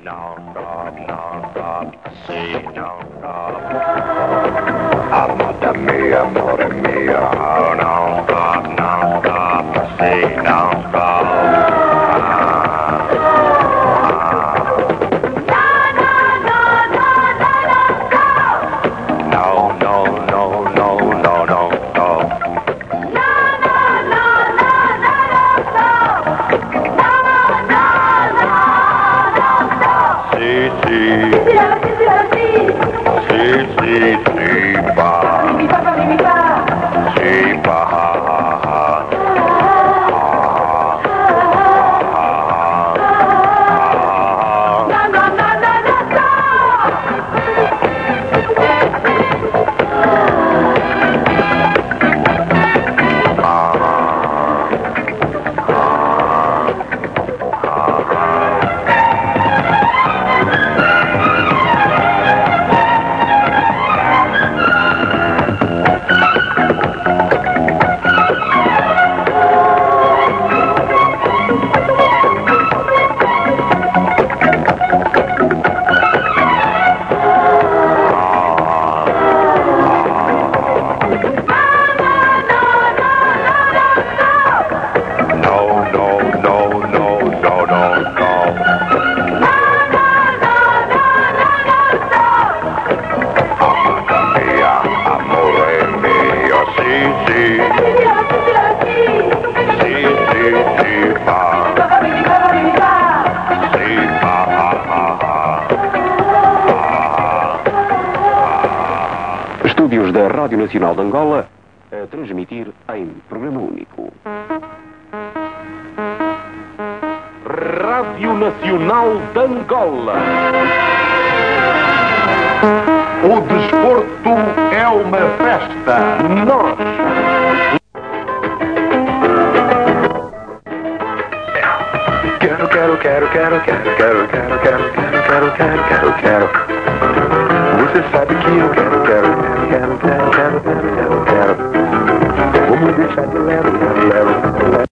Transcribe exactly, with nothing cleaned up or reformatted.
Não stop, não stop, sim, não stop. Amada mia, amore mia, oh, não stop, não stop, sim, não stop. No, no, no, no, no, no, no. Sì, sì. Sì, sì, sì, fa. Sì, fa. Estúdios da Rádio Nacional de Angola a transmitir em programa único. Rádio Nacional de Angola. O desporto é uma festa. Nós. Quero, quero, quero, quero, quero, quero, quero, quero, quero, quero, quero, quero. Você sabe que eu quero, quero, quero, quero, quero, quero, quero, quero. Vamos deixar de lero, lero, lero.